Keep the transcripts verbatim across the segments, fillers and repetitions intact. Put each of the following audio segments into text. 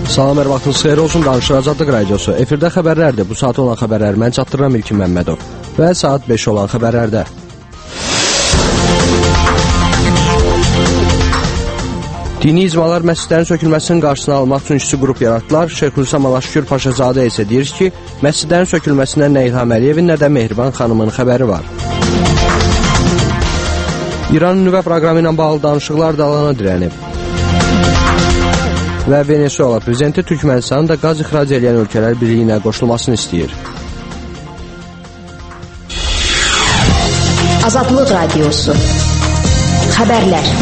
Salam, hər vaxtınız xeyir olsun. Danışıq Azadlıq Radiosu. Efirdə xəbərlərdir. Bu saat olan xəbərləri mən çatdırıram İlkin Məmmədov. Və saat beş olan xəbərlərdə. Dini icmalar məscidlərin sökülməsinin qarşısını almaq üçün işçi qrup yaratdılar. Şeyxülislam Alaşkür Paşazadə isə deyir ki, məscidlərin sökülməsindən nə İlham Əliyevin, nə də Mehriban xanımın xəbəri var. İranın nüvə proqramı ilə bağlı danışıqlar dalana dirənib. Və Venezuela prezidenti Türkmenistanın da qaz ixrac edən ölkələr birliyinə qoşulmasını istəyir. Azadlıq Radiosu. Xəbərlər.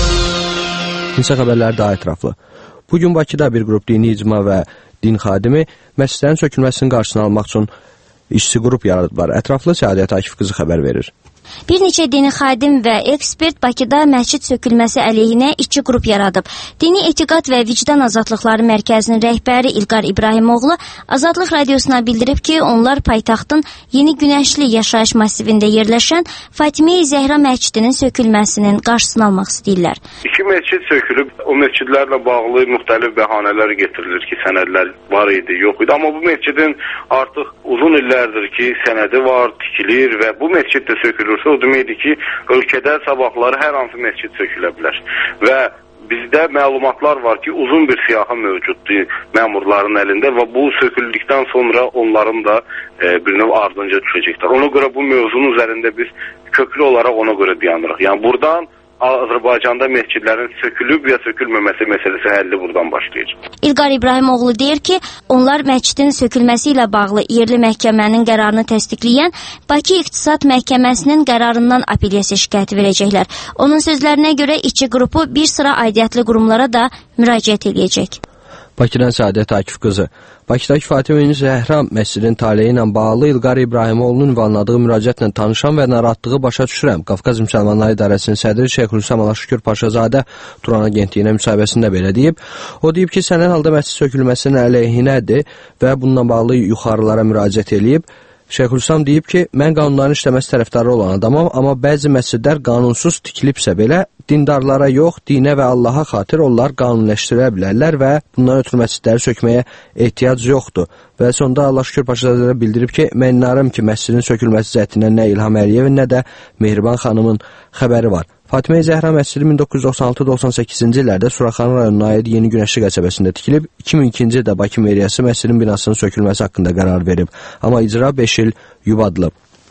İnsan xəbərləri daha ətraflı. Bugün Bakıda bir qrup dini icma və din xadimi məscidlərin sökülməsinin qarşısını almaq üçün işçi qrup yaradıblar. Ətraflı Səadət Akif qızı xəbər verir. Bir neçə dini xadim və ekspert Bakıda məscid sökülməsi əleyhinə işçi qrup yaradıb. Dini etiqad və vicdan azadlıqları mərkəzinin rəhbəri İlqar İbrahimoğlu Azadlıq Radiosuna bildirib ki, onlar paytaxtın Yeni Günəşli yaşayış masivində yerləşən Fatimə-i Zəhra məscidinin sökülməsinin qarşısını almaq istəyirlər. İki məscid sökülüb, o məscidlərlə bağlı müxtəlif bəhanələr getirilir ki, sənədlər var idi, yox idi. Amma bu məscidin artıq uzun illərdir ki, sənədi var, tikilir və bu məscid də sökülür. O deməkdir ki, ölkədə sabahları hər hansı məscid sökülə bilər və bizdə məlumatlar var ki, uzun bir siyahı mövcuddur məmurların əlində və bu söküldükdən sonra onların da e, bir növ ardınca düşəcəklər. Ona görə bu mövzunun üzərində biz köklü olaraq ona görə dayanırıq. Yəni buradan Azərbaycanda məscidlərin sökülüb ya sökülməməsi məsələsi həlli buradan başlayır. İlqar İbrahimoğlu deyir ki, onlar məscidin sökülməsi ilə bağlı yerli məhkəmənin qərarını təsdiqləyən Bakı İqtisad Məhkəməsinin qərarından apellyasiya şikayəti verəcəklər. Onun sözlərinə görə işçi qrupu bir sıra aidiyyatlı qurumlara da müraciət edəcək. Bakıdan Səadət Akif qızı. Bakıdakı Fatimə-i Zəhra məscidinin taleyi ilə bağlı İlqar İbrahimoğlu'nun ünvanladığı müraciətlə tanışan və narahatlığı başa düşürəm. Qafqaz Müsəlmanları İdarəsinin sədri Şeyxülislam Alaşkür Paşazadə Turan agentliyinə müsahibəsində belə deyib. O deyib ki, sənən halda məscid sökülməsinin əleyhinədir və bununla bağlı yuxarılara müraciət edib. Şeyxülislam deyib ki, mən qanunların işləməsi tərəfdarı olan adamam, amma bəzi məscidlər qanunsuz tikilibsə belə, dindarlara yox, dinə və Allaha xatir onlar qanunləşdirə bilərlər və bundan ötürü məscidləri sökməyə ehtiyac yoxdur. Və sonda Alaşkür Paşazadə bildirib ki, mən inanırım ki, məscidin sökülməsi cəhdindən nə İlham Əliyevin, nə də Mehriban xanımın xəbəri var. Fatimə-i Zəhra məscidi min doqquz yüz doxsan altı doxsan səkkizinci illərdə Suraxanı rayonuna aid Yeni Günəşli qəsəbəsində tikilib, iki min ikinci ildə Bakı meriyası məscidin binasının sökülməsi haqqında qərar verib, amma icra beş il yubadılıb.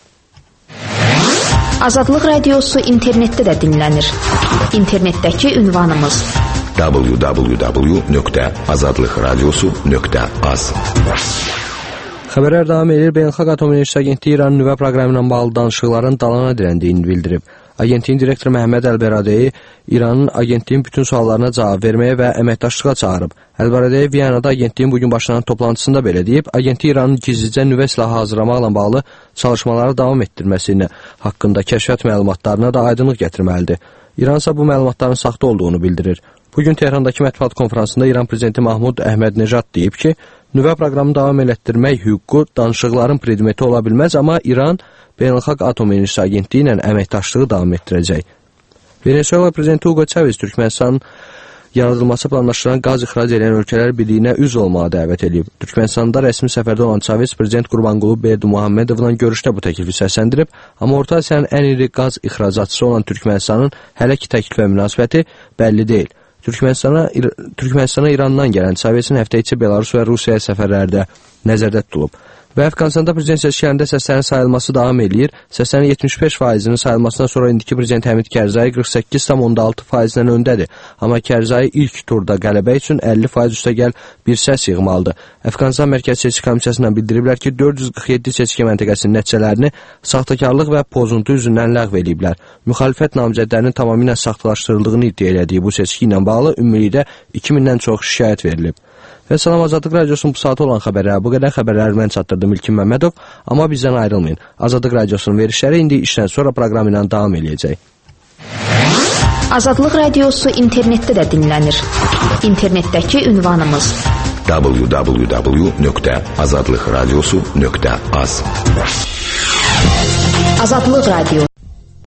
Azadlıq Radiosu internetdə də dinlənir. İnternetdəki ünvanımız w w w nöqtə azadlıq radiosu nöqtə az. Xəbərlər davam edir. Beynəlxalq Atom Enerjisi Agentliyi İranın nüvə proqramı ilə bağlı danışıqların dalana dirəndiyini bildirib. Agentliyin direktoru Məhəmməd Əlbəradəyi İranın agentliyin bütün suallarına cavab verməyə və əməkdaşlığa çağırıb. Əlbəradəyi Viyanada agentliyin bugün başlanan toplantısında belə deyib, agentlik İranın gizlicə nüvə silahı hazırlamaqla bağlı çalışmaları davam etdirməsini haqqında kəşfiyyat məlumatlarına da aydınlıq gətirməlidir. İran isə bu məlumatların saxta olduğunu bildirir. Bugün Tehrandakı mətbuat konferansında İran prezidenti Mahmud Əhmədnejad deyib ki, nüvə proqramını davam elətdirmək hüququ danışıqların predmeti ola bilməz, amma İran Beynəlxalq Atom Enerjisi Agentliyi ilə əməkdaşlığı davam etdirəcək. Venezuela prezidenti Hugo Chavez Türkmenistanın yaradılması planlaşılan qaz ixrac edən ölkələr birliyinə üzv olmağa dəvət edib. Türkmenistanda rəsmi səfərdə olan Chavez prezident Qurbanqulu Berdimuhamedovla görüşdə bu təklifi səsləndirib, amma Orta Asiyanın ən iri qaz ixracatçısı olan Türkmenistanın hələ ki təklifə münasibəti bəlli deyil. Türkmenistana, Türkmenistana İrandan gələn Chavezin həftə içi Belarus və Rusiyaya səfərləri də nəzərdə tutulub. Və Əfqanistanda prezident seçkilərində səslərin sayılması davam edir. Səslərin yetmiş beş faizinin sayılmasından sonra indiki prezident Həmid Kərzai qırx səkkiz tam onda altı faizlə öndədir. Amma Kərzai ilk turda qələbə üçün əlli faiz üstəgəl bir səs yığmalıdır. Əfqanistan Mərkəzi Seçki Komissiyasından bildiriblər ki, dörd yüz qırx yeddi seçki məntəqəsinin nəticələrini saxtakarlıq və pozuntu üzündən ləğv ediblər. Müxalifət namizədlərinin tamamilə saxtalaşdırıldığını iddia elədiyi bu seçki ilə bağlı ümumilikdə iki mindən çox şikayət verilib. Və salam, Azadlıq Radiosunun bu saatı olan xəbərləri, bu qədər xəbərləri mən çatdırdım İlkin Məmmədov, amma bizdən ayrılmayın. Azadlıq Radiosunun verişləri indi işdən sonra proqramı ilə davam edəcək. Azadlıq Radiosu internetdə də dinlənir. İnternetdəki ünvanımız w w w nöqtə azadlıq radiosu nöqtə az. Azadlıq Radio.